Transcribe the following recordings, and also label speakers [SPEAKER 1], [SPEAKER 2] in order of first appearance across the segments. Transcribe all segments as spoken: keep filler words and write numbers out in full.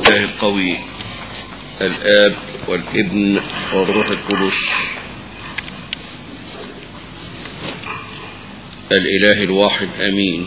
[SPEAKER 1] الله القوي الآب والابن والروح القدس الإله الواحد آمين.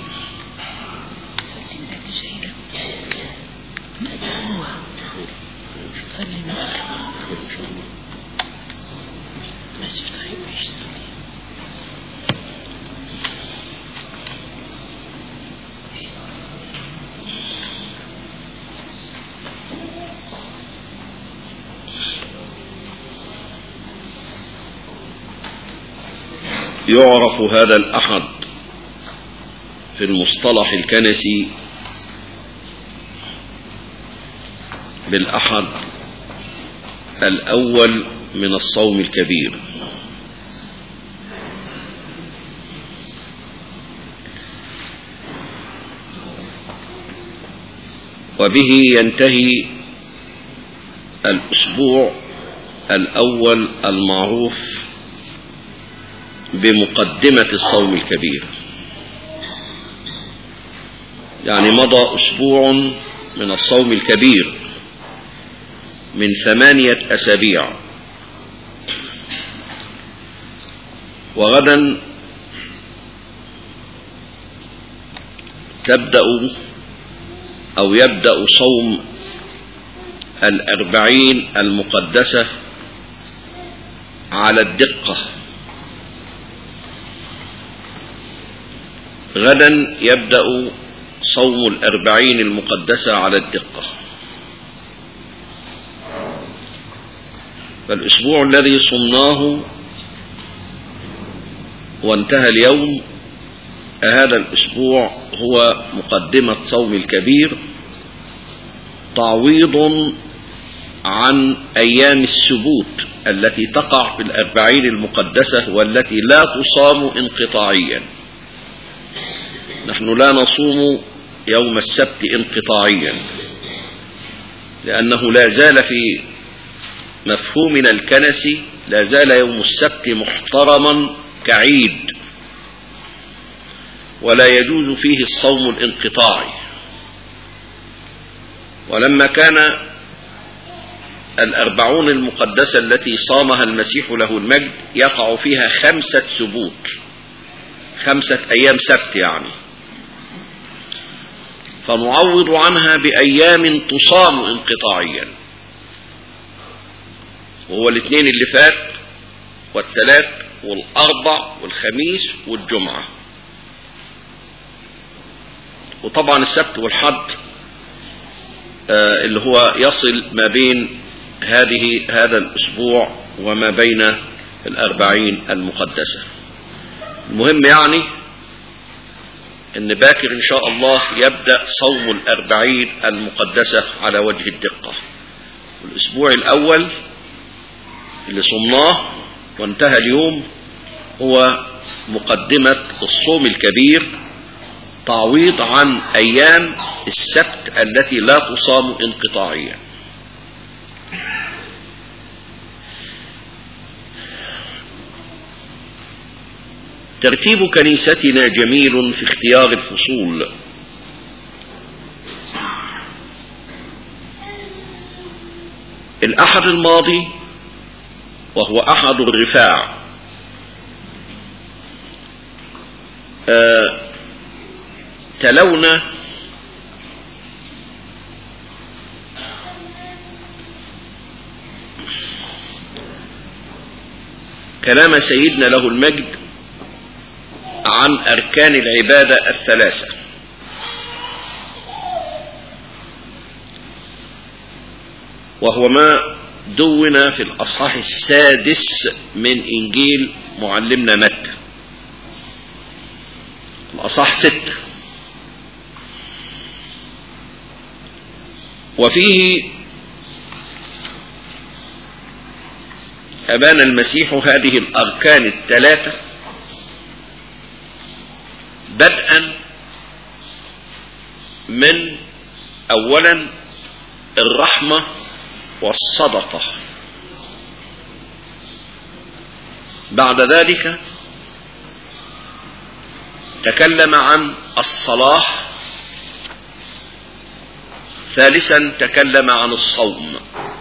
[SPEAKER 1] يعرف هذا الأحد في المصطلح الكنسي بالأحد الأول من الصوم الكبير، وبه ينتهي الأسبوع الأول المعروف بمقدمة الصوم الكبير. يعني مضى أسبوع من الصوم الكبير من ثمانية أسابيع، وغدا تبدأ أو يبدأ صوم الأربعين المقدسة على الدقة. غدا يبدأ صوم الأربعين المقدسة على الدقة. فالأسبوع الذي صمناه وانتهى اليوم، هذا الأسبوع هو مقدمة صوم الكبير، تعويض عن أيام السبوت التي تقع في الأربعين المقدسة والتي لا تصام انقطاعيا. نحن لا نصوم يوم السبت انقطاعيا، لأنه لا زال في مفهومنا الكنسي لا زال يوم السبت محترما كعيد، ولا يجوز فيه الصوم الانقطاعي. ولما كان الأربعون المقدسة التي صامها المسيح له المجد يقع فيها خمسة سبوت، خمسة أيام سبت يعني، فنعوض عنها بأيام تصام انقطاعيا، وهو الاثنين اللي فات والثلاث والأربع والخميس والجمعة، وطبعا السبت والحد آه اللي هو يصل ما بين هذه هذا الأسبوع وما بين الأربعين المقدسة. المهم يعني ان باكر ان شاء الله يبدأ صوم الأربعين المقدسة على وجه الدقة. والأسبوع الأول اللي صمناه وانتهى اليوم هو مقدمة الصوم الكبير، تعويض عن أيام السبت التي لا تصام انقطاعيا. ترتيب كنيستنا جميل في اختيار الفصول. الأحد الماضي وهو أحد الرفاع آه تلونا كلام سيدنا له المجد عن أركان العبادة الثلاثة، وهو ما دون في الأصحاح السادس من إنجيل معلمنا متى، الأصحاح ستة، وفيه أبان المسيح هذه الأركان الثلاثة بدءا من أولا الرحمة والصدقة، بعد ذلك تكلم عن الصلاح، ثالثا تكلم عن الصوم.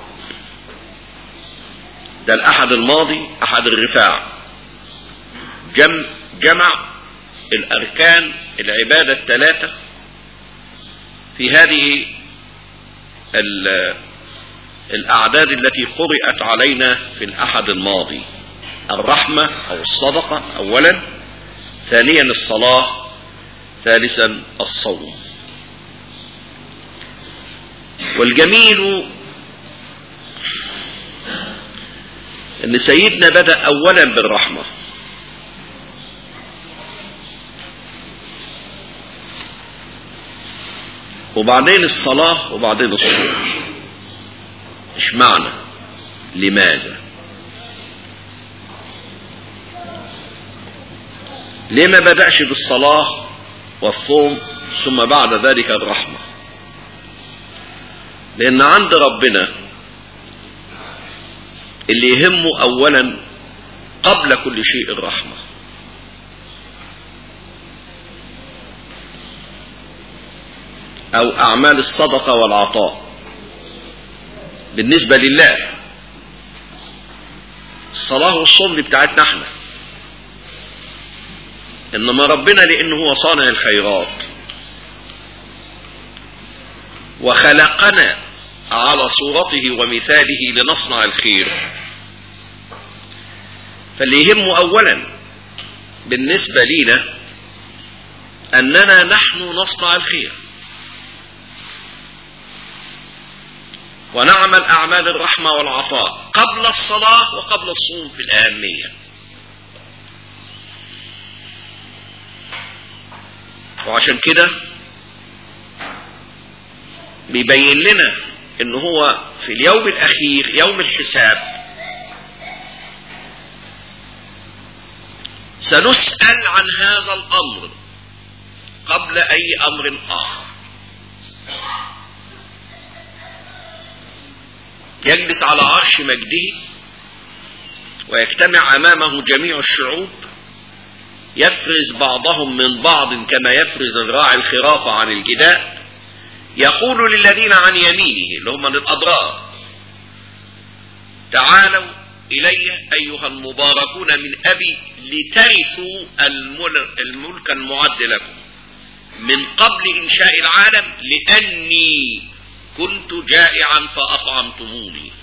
[SPEAKER 1] ده الأحد الماضي أحد الرفاع، جم جمع الأركان العبادة الثلاثة في هذه الأعداد التي قرأت علينا في الأحد الماضي: الرحمة أو الصدقة أولا، ثانيا الصلاة، ثالثا الصوم. والجميل أن سيدنا بدأ أولا بالرحمة، وبعدين الصلاة، وبعدين الصوم. إيش معنى؟ لماذا؟ ليه ما بدأش بالصلاة والصوم ثم بعد ذلك الرحمة؟ لأن عند ربنا اللي يهمه أولا قبل كل شيء الرحمة. أو أعمال الصدقة والعطاء بالنسبة لله. الصلاة والصوم دي بتاعتنا احنا، إنما ربنا لأنه هو صانع الخيرات وخلقنا على صورته ومثاله لنصنع الخير، فاللي يهمه أولا بالنسبة لنا أننا نحن نصنع الخير ونعمل أعمال الرحمة والعطاء قبل الصلاة وقبل الصوم في الأهمية. وعشان كده بيبين لنا إن هو في اليوم الأخير يوم الحساب سنسأل عن هذا الأمر قبل أي أمر آخر. يجلس على عرش مجده ويجتمع أمامه جميع الشعوب، يفرز بعضهم من بعض كما يفرز الراعي الخرافة عن الجداء، يقول للذين عن يمينه اللي هم الأبرار: تعالوا إلي أيها المباركون من أبي لترثوا الملك المعد لكم من قبل إنشاء العالم، لأني كنت جائعا فأطعمتموني،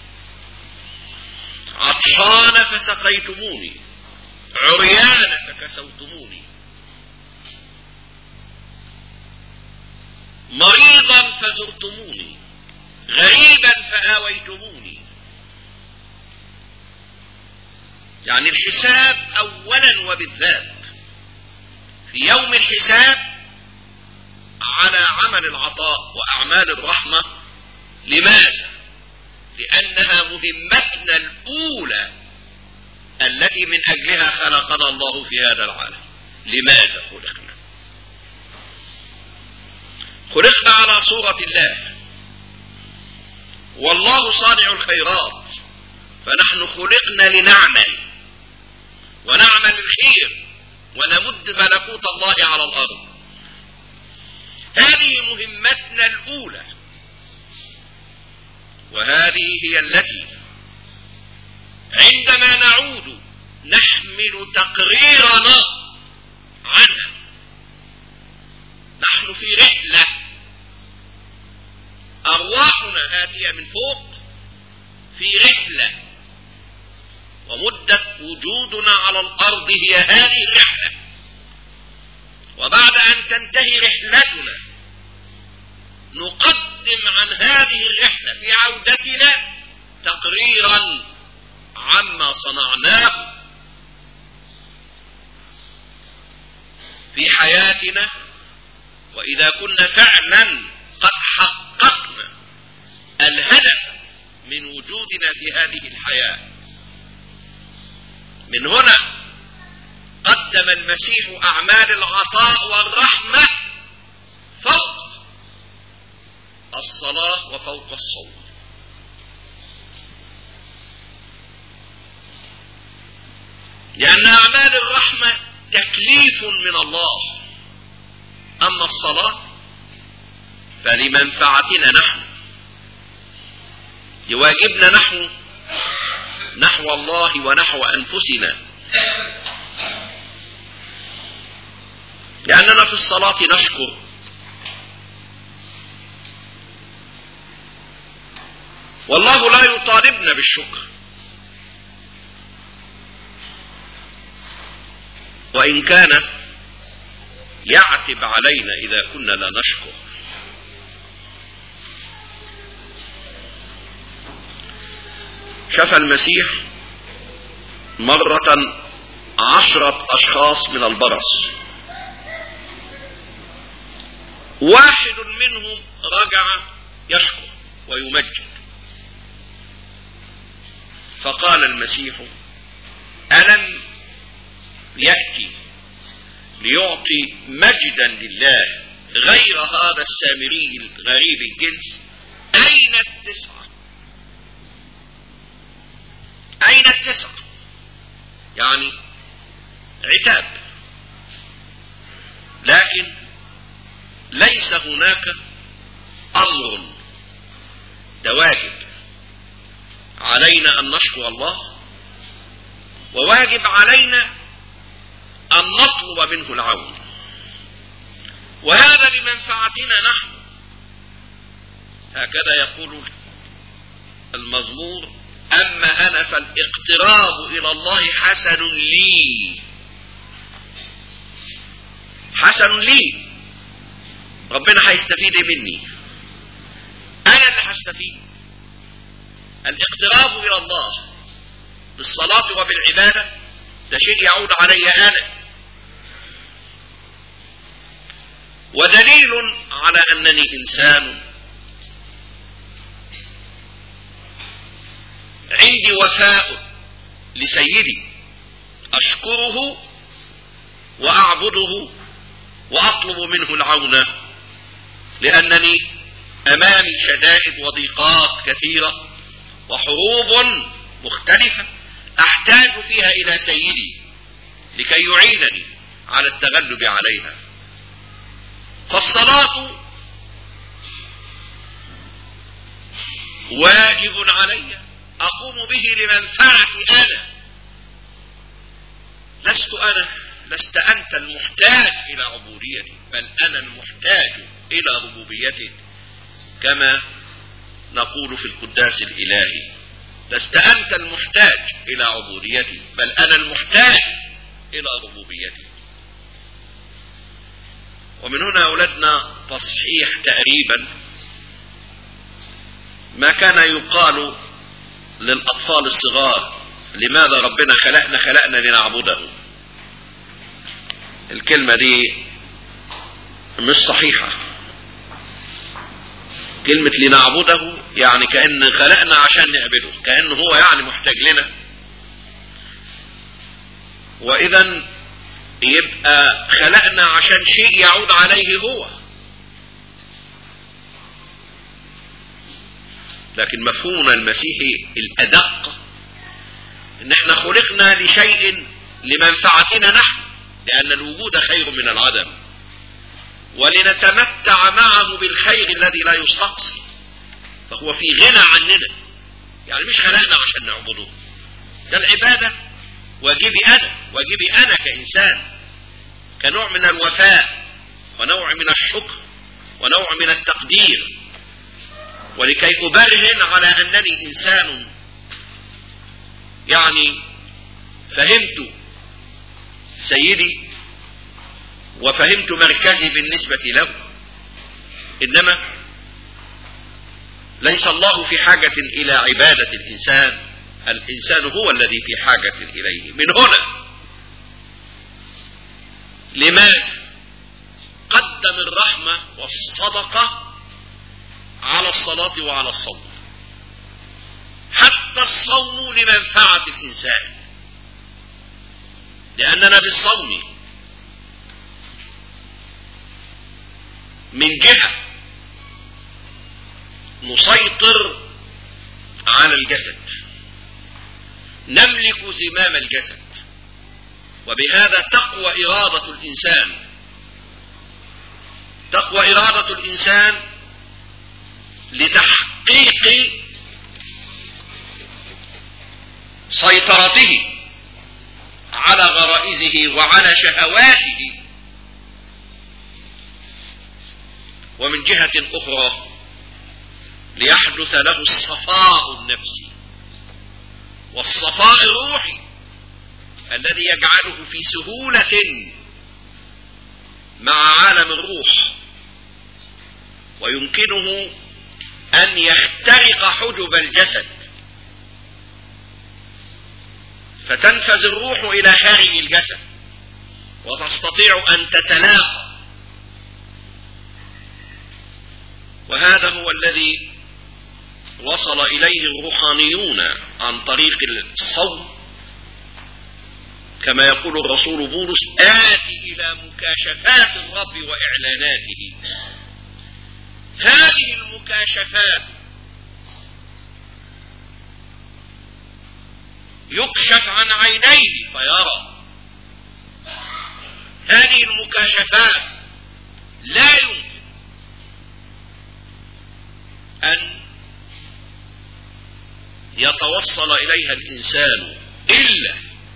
[SPEAKER 1] عطشان فسقيتموني، عريانا فكسوتموني، مريضا فزرتموني، غريبا فآويتموني. يعني الحساب أولا وبالذات في يوم الحساب على عمل العطاء وأعمال الرحمة. لماذا؟ لأنها مهمتنا الأولى التي من أجلها خلقنا الله في هذا العالم. لماذا خلقنا؟ خلقنا على صورة الله، والله صانع الخيرات، فنحن خلقنا لنعمل ونعمل الخير ونمد ملكوت الله على الأرض. هذه مهمتنا الأولى، وهذه هي التي عندما نعود نحمل تقريرنا عنها. نحن في رحلة، أرواحنا آتية من فوق في رحلة، ومدة وجودنا على الأرض هي هذه الرحلة. وبعد أن تنتهي رحلتنا نقدم عن هذه الرحلة في عودتنا تقريرا عما صنعناه في حياتنا، وإذا كنا فعلا قد حققنا الهدف من وجودنا في هذه الحياة. من هنا قدم المسيح أعمال العطاء والرحمة فوق الصلاة وفوق الصوم. لأن أعمال الرحمة تكليف من الله، أما الصلاة فلمنفعتنا نحن، يواجبنا نحن نحو الله ونحو أنفسنا، لأننا في الصلاة نشكر، والله لا يطالبنا بالشكر، وإن كان يعتب علينا إذا كنا لا نشكر. شفى المسيح مرة عشرة أشخاص من البرص، واحد منهم رجع يشكر ويمجد، فقال المسيح: ألم يأتي ليعطي مجدا لله غير هذا السامري الغريب الجنس؟ أين التسعة؟ أين التسعة؟ يعني عتاب، لكن ليس هناك أمر، ده واجب علينا أن نشكر الله، وواجب علينا أن نطلب منه العون، وهذا لمنفعتنا نحن. هكذا يقول المزمور: أما أنا فالاقتراب إلى الله حسن لي. حسن لي، ربنا هيستفيد مني، أنا اللي هستفيد. الاقتراب إلى الله بالصلاة وبالعبادة ده شيء يعود علي أنا، ودليل على أنني إنسان عندي وفاء لسيدي، أشكره وأعبده وأطلب منه العون، لأنني أمامي شدائد وضيقات كثيرة وحروب مختلفة أحتاج فيها إلى سيدي لكي يعينني على التغلب عليها. فالصلاة واجب علي أقوم به لمنفعتي أنا، لست أنا لست أنت المحتاج إلى عبوديتي، بل أنا المحتاج إلى ربوبيتي، كما نقول في القداس الإلهي: لست أنت المحتاج إلى عبوديتي، بل أنا المحتاج إلى ربوبيتي. ومن هنا أولادنا تصحيح تقريبا ما كان يقال للأطفال الصغار: لماذا ربنا خلقنا؟ خلقنا لنعبده. الكلمة دي مش صحيحة. كلمة لنعبده يعني كأن خلقنا عشان نعبده، كأنه هو يعني محتاج لنا، وإذا يبقى خلقنا عشان شيء يعود عليه هو. لكن مفهومنا المسيحي الأدق إن احنا خلقنا لشيء لمنفعتنا نحن، لأن الوجود خير من العدم، ولنتمتع معه بالخير الذي لا يستقصي، فهو في غنى عننا. يعني مش خلقنا عشان نعبده، ده العبادة واجبي أنا، واجبي أنا كإنسان، كنوع من الوفاء ونوع من الشكر ونوع من التقدير، ولكي أبرهن على أنني إنسان يعني فهمت سيدي وفهمت مركزي بالنسبة له. إنما ليس الله في حاجة إلى عبادة الإنسان، الإنسان هو الذي في حاجة إليه. من هنا لماذا قدم الرحمة والصدقة على الصلاة وعلى الصوم؟ حتى الصوم لمنفعة الإنسان، لأننا بالصوم من جهة نسيطر على الجسد، نملك زمام الجسد، وبهذا تقوى إرادة الإنسان. تقوى إرادة الإنسان لتحقيق سيطرته على غرائزه وعلى شهواته، ومن جهة أخرى ليحدث له الصفاء النفسي والصفاء الروحي الذي يجعله في سهولة مع عالم الروح، ويمكنه أن يخترق حجب الجسد فتنفذ الروح إلى خارج الجسد وتستطيع أن تتلاقى. وهذا هو الذي وصل إليه الروحانيون عن طريق الصوم، كما يقول الرسول بولس: آتي إلى مكاشفات الرب وإعلاناته. هذه المكاشفات يكشف عن عينيه فيرى، هذه المكاشفات لا يمكن أن يتوصل إليها الإنسان إلا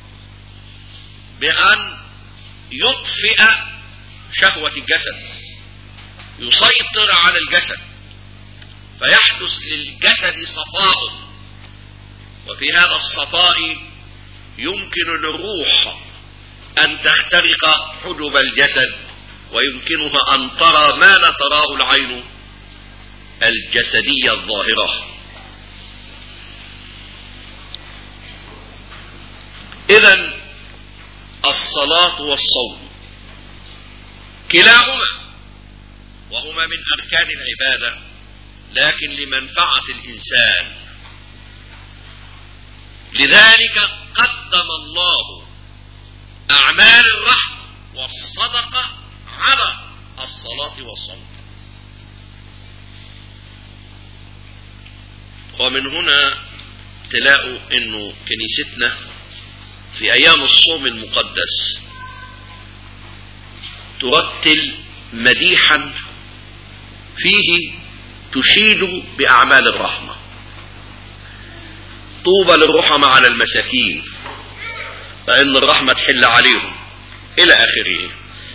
[SPEAKER 1] بأن يطفئ شهوة الجسد، يسيطر على الجسد فيحدث للجسد صفاء، وفي هذا الصفاء يمكن للروح أن تخترق حجب الجسد ويمكنها أن ترى ما لا تراه العين الجسدية الظاهرة. إذن الصلاة والصوم كلاهما وهما من أركان العبادة، لكن لمنفعة الإنسان. لذلك قدم الله أعمال الرحمة والصدقة على الصلاة والصوم. ومن هنا تلاقوا إنه كنيستنا في أيام الصوم المقدس ترتل مديحا فيه تشيد بأعمال الرحمة: طوبى للرحمة على المساكين فإن الرحمة تحل عليهم، إلى آخره.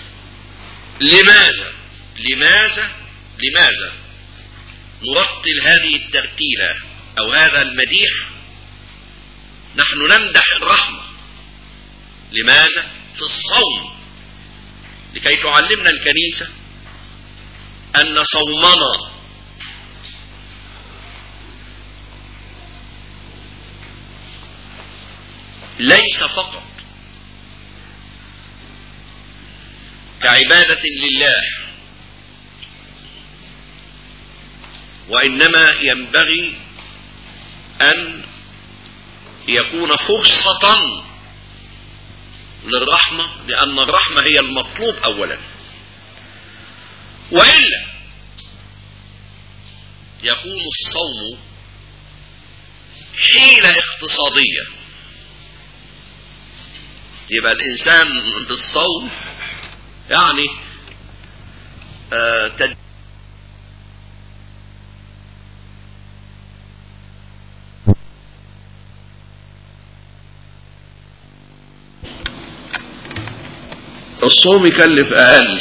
[SPEAKER 1] لماذا لماذا لماذا نرتل هذه الترتيلة أو هذا المديح؟ نحن نمدح الرحمة. لماذا؟ في الصوم، لكي تعلمنا الكنيسة أن صومنا ليس فقط كعبادة لله، وإنما ينبغي أن يكون فرصة للرحمة، لأن الرحمة هي المطلوب أولا، وإلا يكون الصوم حيلة اقتصادية. يبقى الإنسان بالصوم يعني آه تد... الصوم يكلف أقل.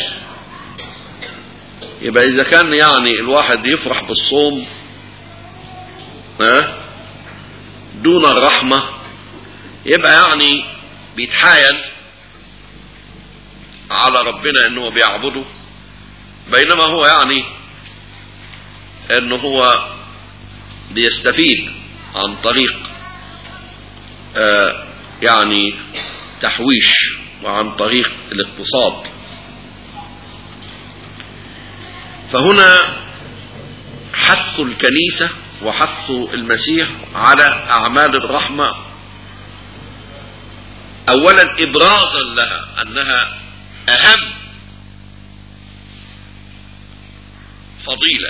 [SPEAKER 1] يبقى إذا كان يعني الواحد يفرح بالصوم ها دون الرحمة، يبقى يعني بيتحايل على ربنا انه بيعبده، بينما هو يعني انه هو بيستفيد عن طريق آه يعني تحويش وعن طريق الاقتصاد. فهنا حث الكنيسة وحث المسيح على أعمال الرحمة، أولا إبرازا لها أنها أهم فضيلة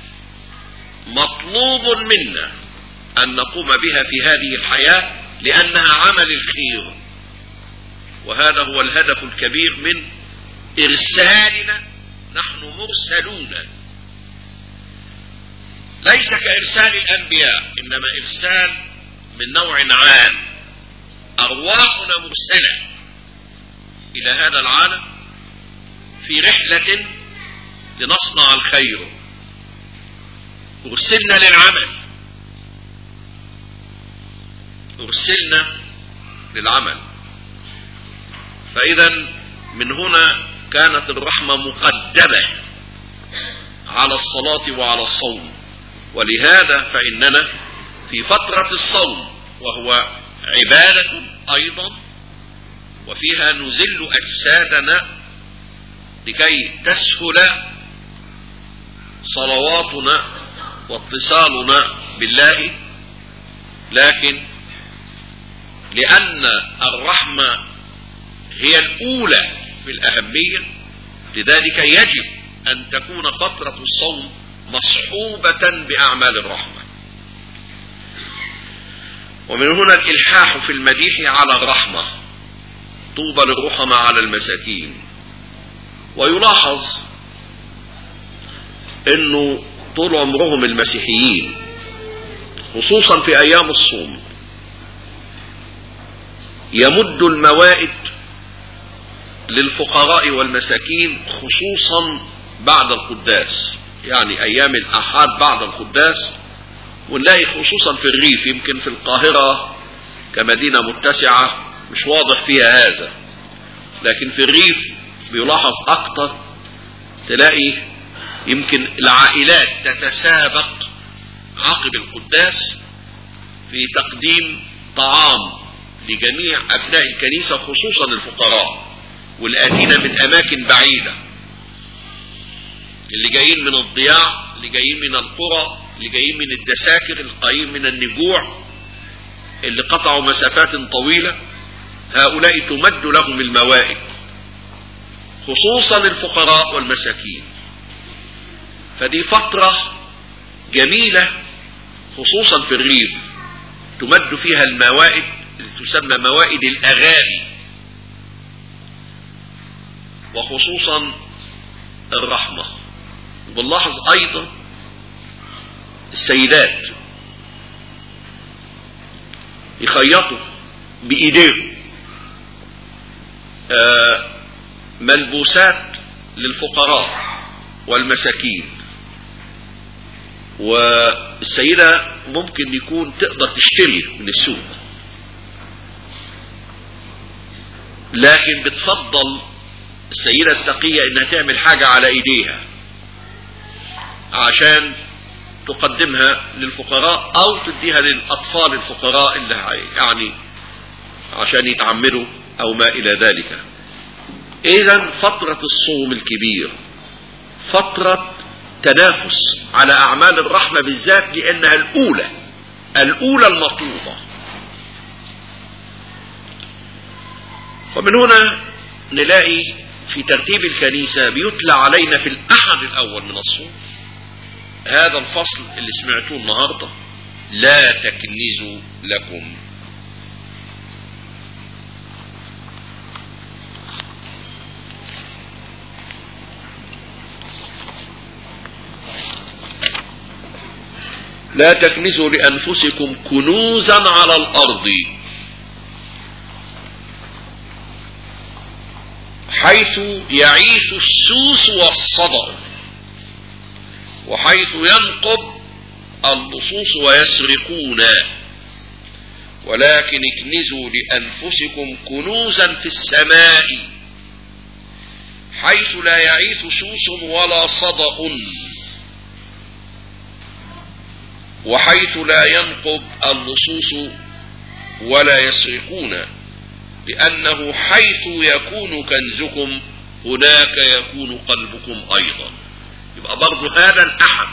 [SPEAKER 1] مطلوب منا أن نقوم بها في هذه الحياة، لأنها عمل الخير، وهذا هو الهدف الكبير من إرسالنا. نحن مرسلون ليس كإرسال الأنبياء، إنما إرسال من نوع عام، أرواحنا مرسلة إلى هذا العالم في رحلة لنصنع الخير، أرسلنا للعمل، أرسلنا للعمل. فإذا من هنا كانت الرحمة مقدمة على الصلاة وعلى الصوم. ولهذا فإننا في فترة الصوم، وهو عبادة أيضا، وفيها نزل أجسادنا لكي تسهل صلواتنا واتصالنا بالله، لكن لأن الرحمة هي الأولى في الأهمية، لذلك يجب أن تكون فترة الصوم مصحوبة بأعمال الرحمة. ومن هنا الإلحاح في المديح على الرحمة، طوبى للرحمة على المساكين. ويلاحظ أنه طول عمرهم المسيحيين خصوصا في أيام الصوم يمدوا الموائد للفقراء والمساكين، خصوصا بعد القداس، يعني أيام الأحد بعد القداس. ونلاقي خصوصا في الريف، يمكن في القاهرة كمدينة متسعة مش واضح فيها هذا، لكن في الريف بيلاحظ أكتر، تلاقي يمكن العائلات تتسابق عقب القداس في تقديم طعام لجميع أبناء الكنيسة، خصوصا الفقراء والآتين من أماكن بعيدة، اللي جايين من الضياع، اللي جايين من القرى، اللي جايين من الدساكر، القايم من النجوع، اللي قطعوا مسافات طويلة، هؤلاء تمد لهم الموائد، خصوصا الفقراء والمساكين. فدي فترة جميلة خصوصا في الريف تمد فيها الموائد، اللي تسمى موائد الأغاني، وخصوصا الرحمة. وبنلاحظ أيضا السيدات يخيطوا بإيديهم آه ملبوسات للفقراء والمساكين، والسيدة ممكن يكون تقدر تشتري من السوق، لكن بتفضل السيدة التقية انها تعمل حاجة على ايديها عشان تقدمها للفقراء او تديها للاطفال الفقراء اللي يعني عشان يتعملوا او ما الى ذلك. اذا فترة الصوم الكبير فترة تنافس على اعمال الرحمة بالذات، لانها الاولى الاولى المطلوبة. ومن هنا نلاقي في ترتيب الكنيسة بيتلى علينا في الأحد الأول من الصوم هذا الفصل اللي سمعتوه النهاردة: لا تكنزوا لكم. لا تكنزوا لأنفسكم كنوزا على الأرض، حيث يعيش السوس والصدأ، وحيث ينقب اللصوص ويسرقون، ولكن اكنزوا لأنفسكم كنوزا في السماء، حيث لا يعيش سوس ولا صدأ، وحيث لا ينقب اللصوص ولا يسرقون، لأنه حيث يكون كنزكم هناك يكون قلبكم أيضا. يبقى برضو هذا الأحد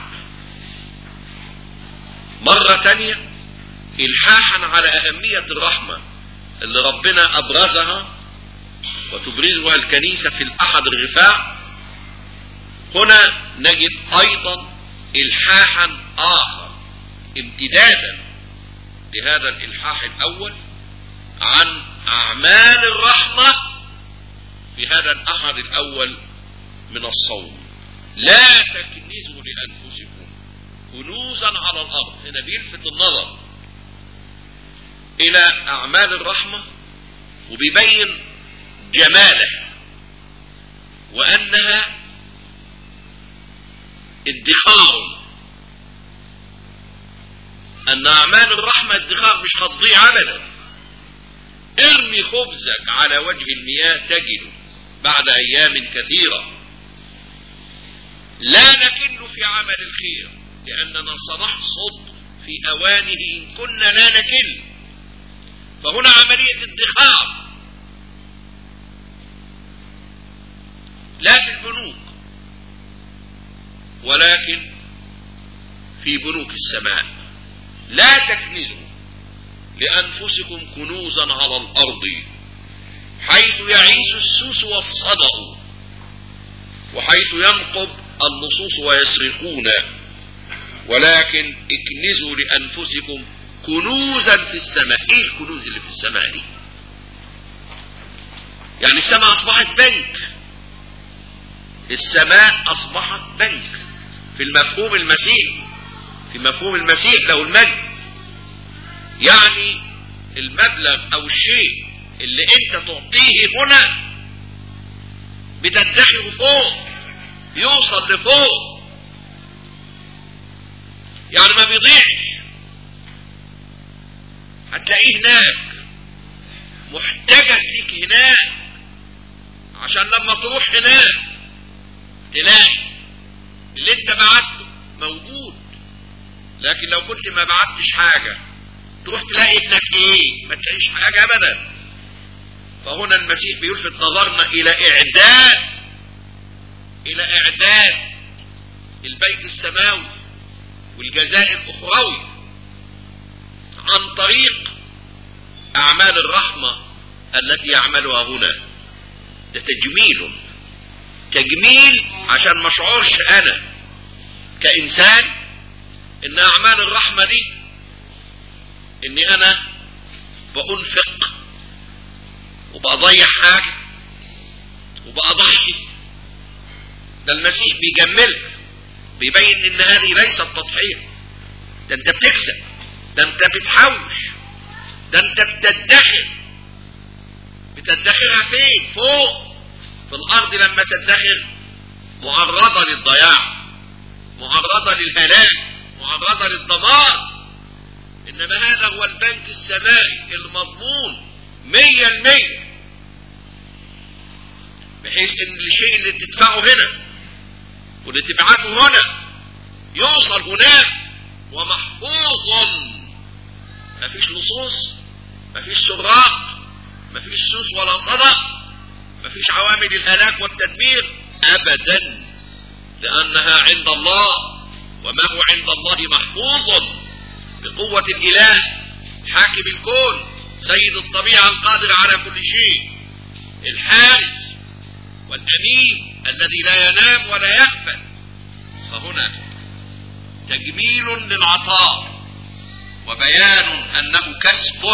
[SPEAKER 1] مرة تانية إلحاحا على أهمية الرحمة اللي ربنا أبرزها وتبرزها الكنيسة في الأحد الرفاع. هنا نجد أيضا إلحاحا آخر امتدادا لهذا الإلحاح الأول عن أعمال الرحمة في هذا الأحد الأول من الصوم. لا تكنزوا لأنفسكم كنوزا على الأرض. هنا بيلفت النظر إلى أعمال الرحمة وبيبين جمالها وأنها ادخار، أن أعمال الرحمة ادخار مش هتضيع أبدا. ارمي خبزك على وجه المياه تجده بعد أيام كثيرة. لا نكل في عمل الخير لأننا سنحصد في أوانه إن كنا لا نكل. فهنا عملية ادخار لا في البنوك ولكن في بنوك السماء. لا تكنزوا لأنفسكم كنوزا على الأرض حيث يعيش السوس والصدأ وحيث ينقب اللصوص ويسرقون، ولكن اكنزوا لأنفسكم كنوزا في السماء. ايه الكنوز اللي في السماء دي؟ يعني السماء أصبحت بنك. السماء أصبحت بنك في المفهوم المسيحي، في مفهوم المسيح له المجد. يعني المبلغ أو الشيء اللي أنت تعطيه هنا بتدخره فوق، يوصل لفوق، يعني ما بيضيعش. هتلاقيه هناك محتاجك ليك هناك، عشان لما تروح هناك تلاقي اللي انت بعته موجود. لكن لو كنت ما بعتش حاجة تروح تلاقي ابنك ايه؟ ما تلاقيش حاجة ابدا. فهنا المسيح بيلفت نظرنا الى اعداد الى اعداد البيت السماوي والجزاء الاخروي عن طريق اعمال الرحمة التي يعملها هنا. ده تجميل تجميل عشان ما اشعرش انا كانسان ان اعمال الرحمة دي اني انا بأنفق وبأضيع حاجة وبأضحي. ده المسيح بيجملها، بيبين ان هذه ليست تضحية. ده انت بتكسب، ده انت بتحوش، ده انت بتدخر. بتدخرها فين؟ فوق في الارض. لما تدخر معرضة للضياع، معرضة للهلاك، معرضة للدمار. انما هذا هو البنك السمائي المضمون مية المية، بحيث ان الشيء اللي تدفعه هنا واللي تبعته هنا يوصل هناك ومحفوظ. مفيش لصوص، مفيش سراق، مفيش سوس ولا صدق، مفيش عوامل الهلاك والتدمير ابدا، لانها عند الله، وما هو عند الله محفوظ بقوة الاله حاكم الكون سيد الطبيعة القادر على كل شيء، الحارس والامين الذي لا ينام ولا يغفل. فهنا تجميل للعطاء وبيان انه كسب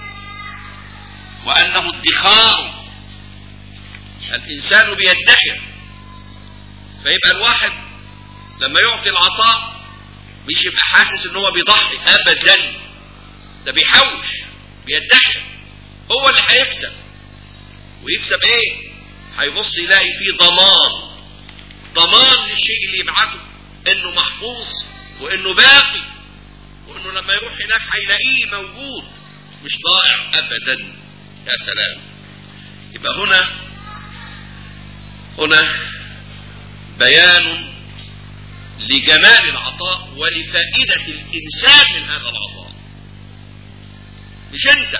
[SPEAKER 1] وانه ادخار. الانسان بيدخر، فيبقى الواحد لما يعطي العطاء مش يبقى حاسس ان هو بيضحي ابدا، ده بيحوش بيدخر. هو اللي هيكسب، ويكسب ايه؟ هيبص يلاقي فيه ضمان، ضمان للشيء اللي يبعته انه محفوظ وانه باقي، وانه لما يروح هناك هيلاقيه موجود مش ضائع ابدا. يا سلام. يبقى هنا هنا بيان لجمال العطاء ولفائدة الإنسان من هذا العطاء. مش أنت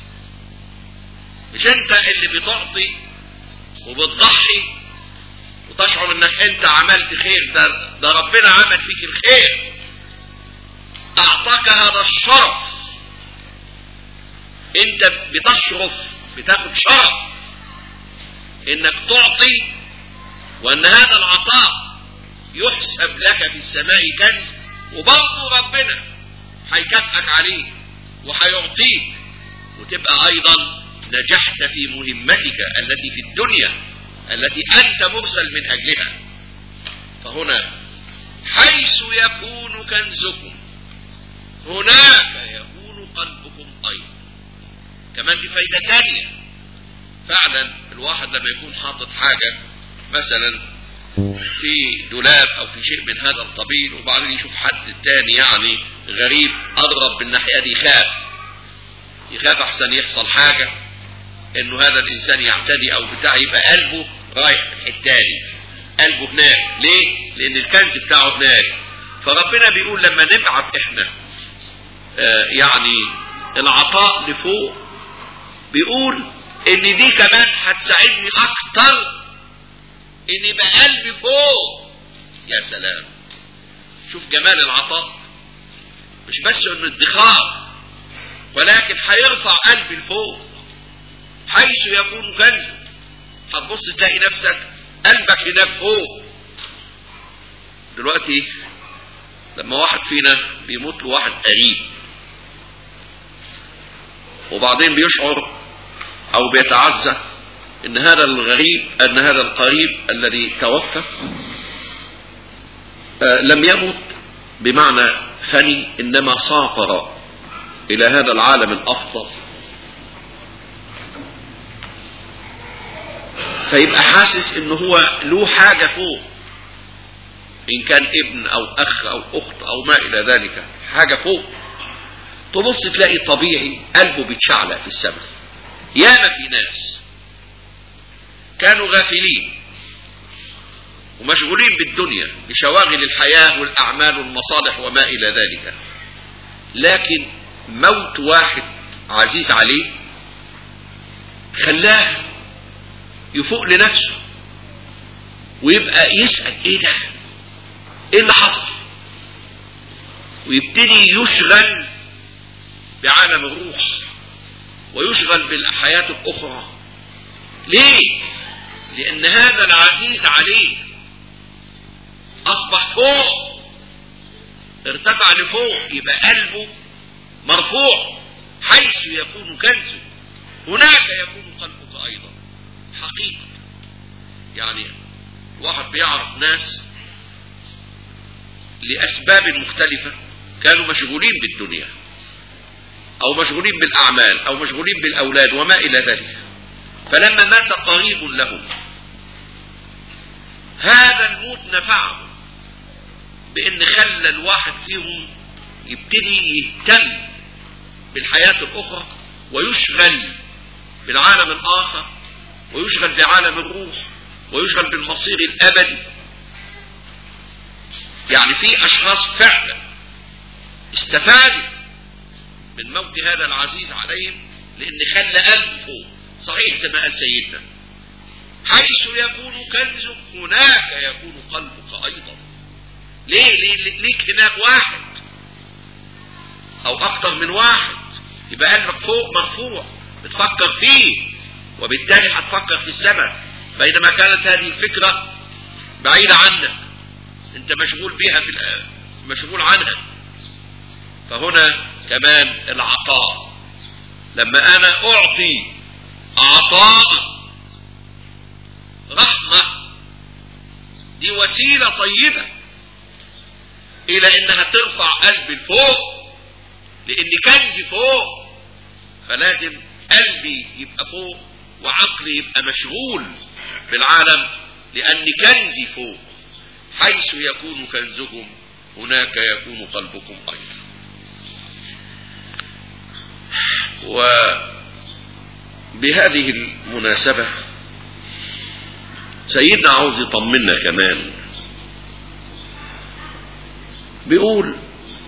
[SPEAKER 1] مش أنت اللي بتعطي وبتضحي وتشعر أنك أنت عملت خير، ده, ده ربنا عمل فيك الخير، أعطاك هذا الشرف. أنت بتشرف، بتاخد شرف أنك تعطي، وأن هذا العطاء يحسب لك في السماء كنز، وبرضه ربنا هيكافئك عليه وهيعطيك، وتبقى ايضا نجحت في مهمتك التي في الدنيا التي انت مرسل من اجلها. فهنا حيث يكون كنزكم هناك يكون قلبكم أيضا. كمان دي فايدة تانية، فعلا الواحد لما يكون حاطط حاجة مثلا في دولاب او في شيء من هذا القبيل، وبعدين يشوف حد تاني يعني غريب اضرب بالناحية دي، يخاف يخاف احسن يحصل حاجة انه هذا الانسان يعتدي او بتاع، يبقى قلبه رايح في الحتة دي، قلبه هناك. ليه؟ لان الكنز بتاعه هناك. فربنا بيقول لما نبعت احنا آه يعني العطاء لفوق، بيقول ان دي كمان هتساعدني اكتر ان يبقى قلبي فوق. يا سلام، شوف جمال العطاء، مش بس انه ادخار، ولكن هيرفع قلبي لفوق. حيث يكون كنزه، هتبص تلاقي نفسك قلبك هناك فوق. دلوقتي لما واحد فينا بيموت له واحد قريب، وبعدين بيشعر او بيتعزى ان هذا الغريب ان هذا القريب الذي توفى آه لم يمت بمعنى فني، انما سافر الى هذا العالم الافضل، فيبقى حاسس انه هو له حاجة فوق، ان كان ابن او اخ او اخت او ما الى ذلك، حاجة فوق. تبص تلاقي طبيعي قلبه بيتشعلق في السماء. ياما في ناس كانوا غافلين ومشغولين بالدنيا بشواغل الحياة والأعمال والمصالح وما إلى ذلك، لكن موت واحد عزيز عليه خلاه يفوق لنفسه ويبقى يسأل ايه ده، ايه اللي حصل، ويبتدي يشغل بعالم الروح ويشغل بالحياة الأخرى. ليه؟ لأن هذا العزيز عليه أصبح فوق، ارتفع لفوق، يبقى قلبه مرفوع. حيث يكون كنزه هناك يكون قلبك أيضا. حقيقة يعني واحد بيعرف ناس لأسباب مختلفة كانوا مشغولين بالدنيا أو مشغولين بالأعمال أو مشغولين بالأولاد وما إلى ذلك، فلما مات قريب لهم هذا الموت نفعهم بأن خلى الواحد فيهم يبتدي يهتم بالحياة الأخرى ويشغل بالعالم الآخر ويشغل بعالم الروح ويشغل بالمصير الأبدي. يعني في أشخاص فعلا استفادوا من موت هذا العزيز عليهم لأن خلى قلبه فوق. صحيح زي ما قال سيدنا، حيث يكون كنزك هناك يكون قلبك أيضا. ليه؟ ليه ليك هناك واحد أو أكتر من واحد، يبقى قلبك فوق مرفوع بتفكر فيه، وبالتالي هتفكر في السماء، بينما كانت هذه الفكرة بعيدة عنك، انت مشغول بها في مشغول عنها. فهنا كمان العطاء، لما انا اعطي عطاء رحمة، دي وسيلة طيبة الى انها ترفع قلبي لفوق، لان كنزي فوق، فلازم قلبي يبقى فوق وعقلي يبقى مشغول بالعالم لان كنزي فوق. حيث يكون كنزكم هناك يكون قلبكم ايضا. وبهذه المناسبة سيدنا عاوز يطمنا كمان، بيقول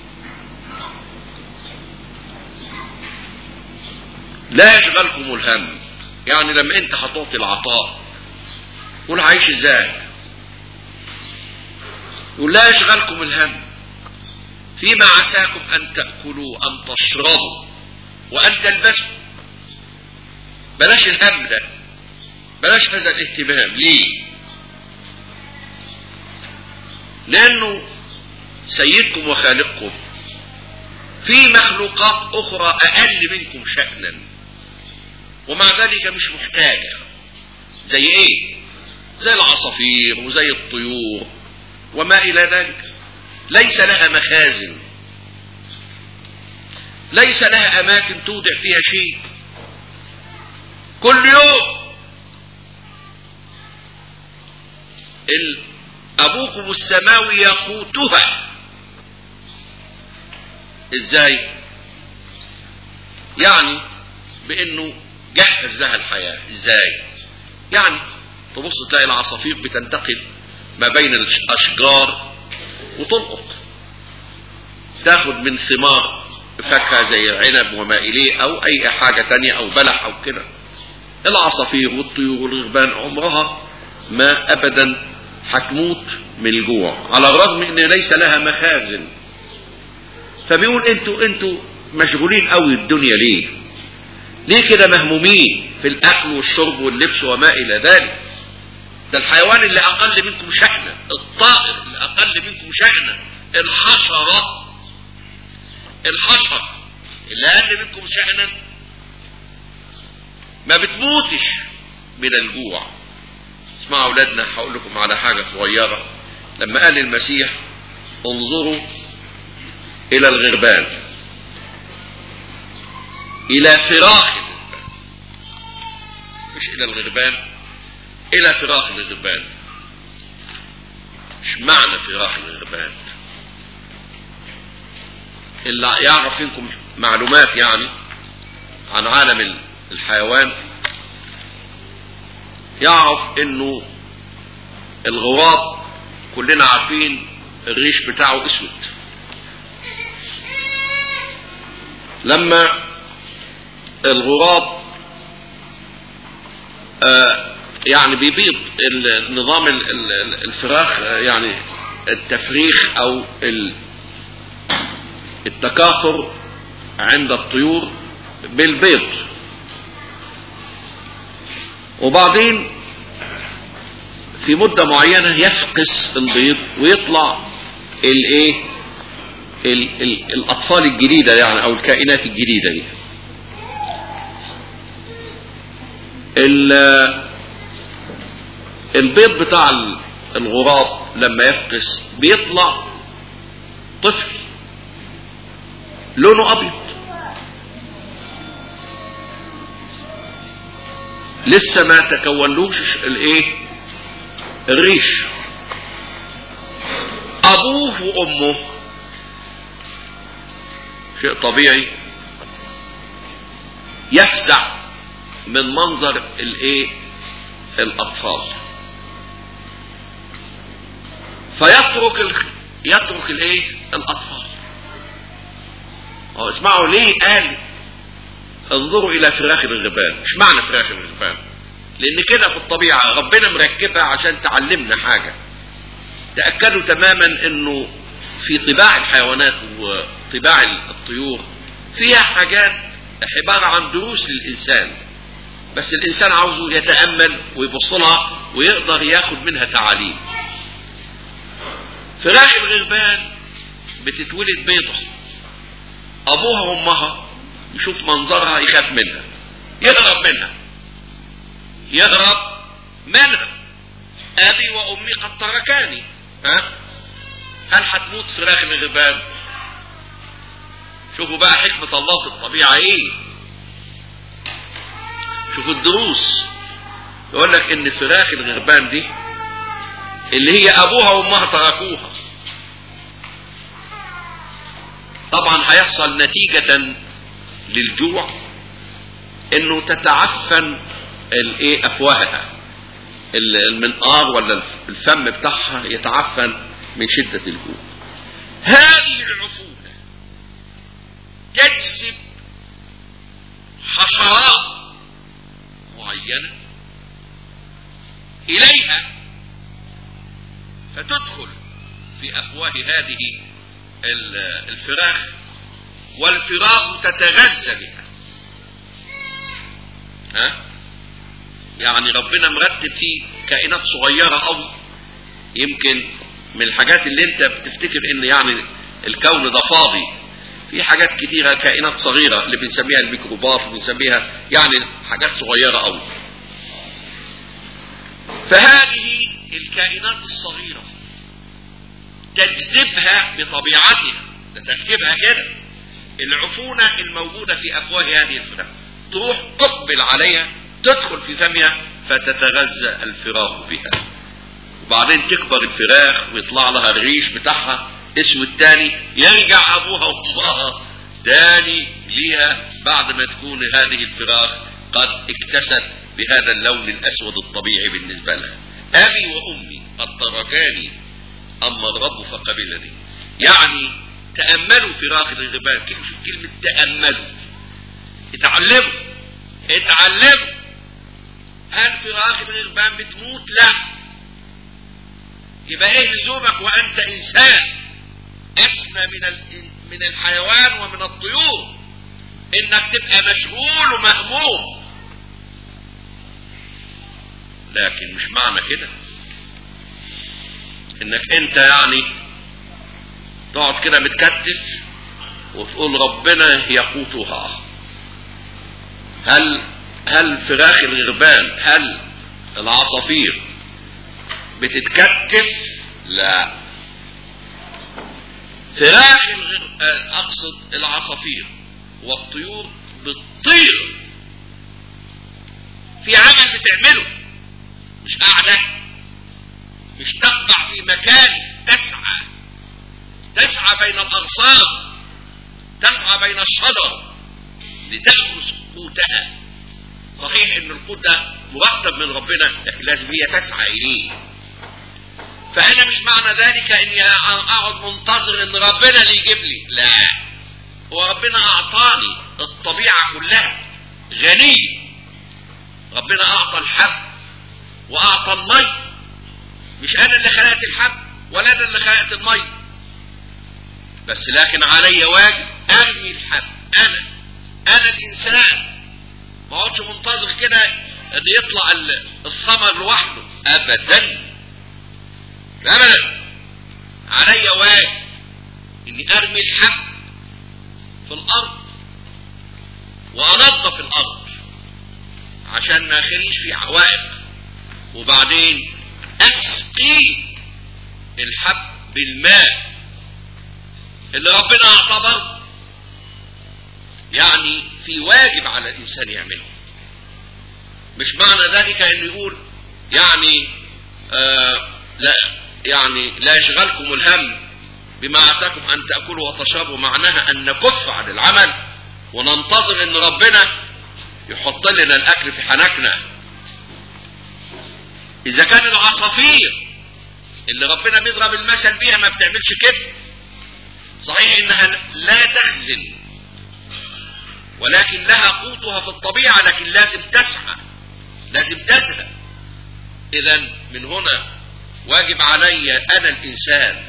[SPEAKER 1] لا يشغلكم الهم. يعني لما انت هتعطي العطاء قول عايش ازاي، يقول لا يشغلكم الهم فيما عساكم ان تأكلوا ان تشربوا وان تلبسوا. بلاش الهم ده، بلاش هذا الاهتمام. ليه؟ لانه سيدكم وخالقكم في مخلوقات اخرى اقل منكم شأنا ومع ذلك مش محتاجة. زي ايه؟ زي العصافير وزي الطيور وما الى ذلك. ليس لها مخازن، ليس لها اماكن تودع فيها شيء. كل يوم ابوكم السماوي يقوتها. ازاي؟ يعني بانه جهز لها الحياة. ازاي؟ يعني تبص تلاقي العصافير بتنتقل ما بين الاشجار وتلقط، تاخد من ثمار فاكهة زي العنب وما اليه او اي حاجة تانية او بلح او كده. العصافير والطيور والغربان عمرها ما ابدا هتموت من الجوع، على الرغم ان ليس لها مخازن. فبيقول انتوا انتوا مشغولين قوي الدنيا ليه؟ ليه كده مهمومين في الاكل والشرب واللبس وما الى ذلك؟ ده الحيوان اللي اقل منكم شأنا، الطائر اللي اقل منكم شأنا، الحشرة الحشرة اللي اقل منكم شأنا ما بتموتش من الجوع. اسمعوا اولادنا، هقول لكم على حاجة صغيرة. لما قال المسيح انظروا الى الغربان، الى فراخ الغربان، مش الى الغربان، الى فراخ الغربان. مش معنى فراخ الغربان؟ اللي يعرف منكم معلومات يعني عن عالم الحيوان يعرف انه الغراب كلنا عارفين الريش بتاعه اسود. لما الغراب آه يعني بيبيض النظام الفراخ، يعني التفريخ او التكاثر عند الطيور بالبيض، وبعدين في مدة معينة يفقس البيض ويطلع الايه ال ال الاطفال الجديدة يعني او الكائنات الجديدة دي. البيض بتاع الغراب لما يفقس بيطلع طفل لونه ابيض، لسه ما تكونلوش الايه الريش. ابوه وامه شيء طبيعي يفزع من منظر الايه الاطفال، فيترك ال... يترك الايه الاطفال. اه اسمعوا ليه قال انظروا الى فراخ الغربان؟ مش معنى فراخ الغربان؟ لان كده في الطبيعة ربنا مركبها عشان تعلمنا حاجة. تأكدوا تماما انه في طباع الحيوانات وطباع الطيور فيها حاجات عبارة عن دروس للإنسان، بس الإنسان عاوزه يتأمل ويبص لها ويقدر ياخد منها تعاليم. فراخ الغربان بتتولد بيضة، أبوها وأمها يشوف منظرها يخاف منها، يهرب منها يهرب منها. أبي وأمي قد تركاني. ها؟ هل هتموت فراخ الغربان؟ شوفوا بقى حكمة الله في الطبيعة ايه. شوفوا الدروس. يقول لك ان فراخ الغربان دي اللي هي ابوها وامها تركوها، طبعا هيحصل نتيجة للجوع انه تتعفن الايه افواهها، المنقار ولا الفم بتاعها يتعفن من شدة الجوع. هذه العفونة تجذب حشرات معينة إليها فتدخل في أفواه هذه الفراخ، والفراخ تتغذى بها. ها؟ يعني ربنا مرتب فيه كائنات صغيرة أوي. يمكن من الحاجات اللي انت بتفتكر ان يعني الكون ده فاضي، في حاجات كتيرة كائنات صغيرة اللي بنسميها الميكروبات وبنسميها يعني حاجات صغيرة أوي. فهذه الكائنات الصغيرة تجذبها بطبيعتها، ده تركيبها كده. العفونة الموجودة في أفواه هذه الفراخ تروح تقبل عليها، تدخل في فمها، فتتغذى الفراخ بها، وبعدين تكبر الفراخ ويطلع لها الريش بتاعها اسود تاني، يرجع أبوها وأمها تاني ليها بعد ما تكون هذه الفراخ قد اكتست بهذا اللون الأسود الطبيعي بالنسبة لها. أبي وأمي قد تركاني أما الرب فقبلني. يعني تأملوا فراخ الغربان، كلمة تأملوا، اتعلموا اتعلموا. هل فراخ الغربان بتموت؟ لا. يبقى ايه لزومك وانت انسان اسمى من من الحيوان ومن الطيور انك تبقى مشغول ومهموم؟ لكن مش معنى كده انك انت يعني تقعد كده متكتف وتقول ربنا يقوتها. هل هل فراخ الغربان، هل العصافير بتتكتف؟ لا. فراخ الغر... اقصد العصافير والطيور بتطير، في عمل بتعمله، مش قاعدة، مش تقطع في مكان، تسعى تسعى بين الأغصان، تسعى بين الشجر لتأخذ قوتها. صحيح ان القوت ده مرتب من ربنا، لكن لازم هي تسعى اليه. فانا مش معنى ذلك اني اقعد منتظر ان ربنا اللي يجيب لي، لا. هو ربنا اعطاني الطبيعة كلها، غني. ربنا اعطى الحب واعطى المي، مش انا اللي خلقت الحب ولا انا اللي خلقت المي، بس لكن علي واجب ارمي الحب. انا انا الانسان ما اقعدش منتظر كده ان يطلع الثمر لوحده، ابدا ابدا. علي واجب اني ارمي الحب في الارض وانظف الارض عشان ما اخليش في عوائق، وبعدين اسقي الحب بالماء اللي ربنا اعتبر. يعني في واجب على الانسان يعمله. مش معنى ذلك انه يقول يعني آه لا يعني لا يشغلكم الهم بما عساكم ان تاكلوا وتشربوا، معناها ان نكف عن العمل وننتظر ان ربنا يحط لنا الاكل في حنكنا. اذا كان العصافير اللي ربنا بيضرب المثل بيها ما بتعملش كده، صحيح انها لا تخزن ولكن لها قوتها في الطبيعة، لكن لازم تسعى، لازم تذهب. اذا من هنا واجب علي انا الانسان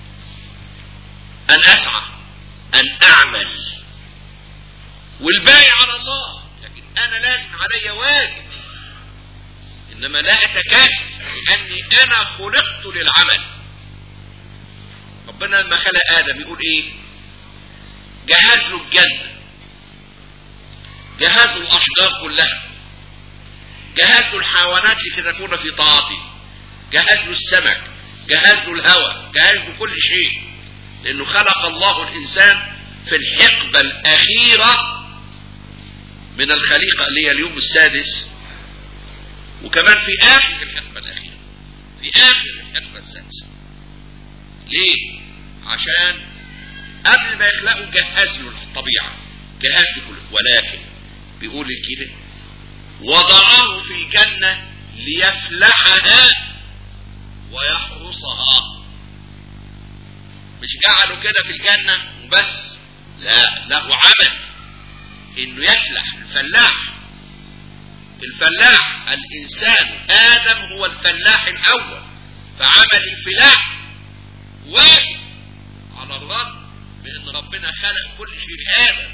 [SPEAKER 1] ان اسعى، ان اعمل، والباقي على الله. لكن انا لازم علي واجب، انما لا اتكاسل، لاني انا خلقت للعمل. ربنا لما خلق ادم يقول ايه؟ جهز له الجنة، جهز له الاشجار كلها، جهز له الحيوانات لكي تكون في طاعتي، جهز له السمك، جهز له الهواء، جهز له كل شيء، لانه خلق الله الانسان في الحقبة الاخيرة من الخليقة اللي هي اليوم السادس، وكمان في اخر الحقبة الاخيرة، في اخر الحقبة السادسة. ليه؟ عشان قبل ما يخلقوا جهز له الطبيعة، جهز له كله. ولكن بيقول كده وضعه في الجنة ليفلحها ويحرسها. مش جعله كده في الجنة وبس، لا، له عمل انه يفلح. الفلاح الفلاح الانسان ادم هو الفلاح الاول، فعمل الفلاح واجب على الرب، بان ربنا خلق كل شيء لآدم.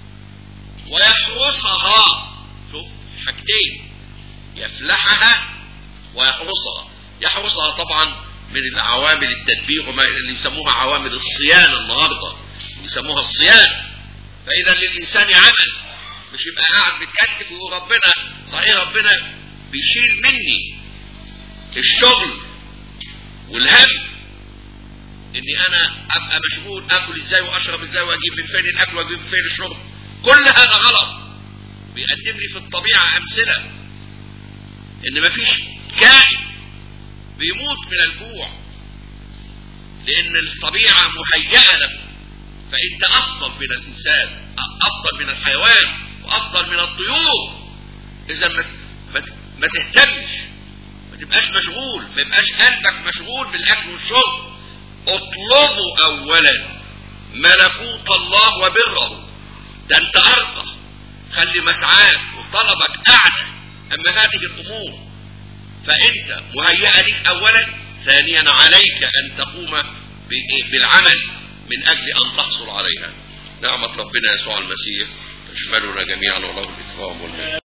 [SPEAKER 1] ويحرسها، شوف حاجتين، يفلحها ويحرسها. يحرسها طبعا من العوامل التدبير وما اللي يسموها عوامل الصيانة النهاردة، يسموها الصيانة. فإذا للإنسان عمل، مش يبقى قاعد بتكتف ويقول ربنا، صحيح ربنا بيشيل مني الشغل والهم، اني انا ابقى مشغول اكل ازاي واشرب ازاي واجيب من فين الاكل واجيب من فين الشرب، كل هذا غلط. بيقدم لي في الطبيعة امثلة ان مفيش كائن بيموت من الجوع، لان الطبيعة مهيئة له، فانت افضل من الانسان، افضل من الحيوان، وافضل من الطيور. اذا ما ما تهتمش، ما تبقاش مشغول، ما يبقاش قلبك مشغول بالاكل والشرب. اطلبوا اولا ملكوت الله وبره، ده انت ارقى، خلي مسعاك وطلبك اعلى. اما هذه الامور فانت مهيئة لك اولا، ثانيا عليك ان تقوم بالعمل من اجل ان تحصل عليها. نعمة ربنا يسوع المسيح تشملنا جميعا، وله الاكرام والمجد.